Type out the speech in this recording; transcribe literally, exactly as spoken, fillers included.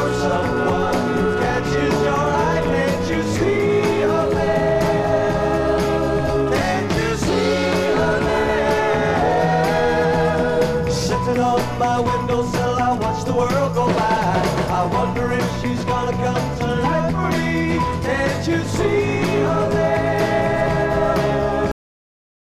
someone who catches your eye. Can't you see her there? Can't you see her there? Sitting on my windowsill, I watch the world go by. I wonder if she's gonna come tonight.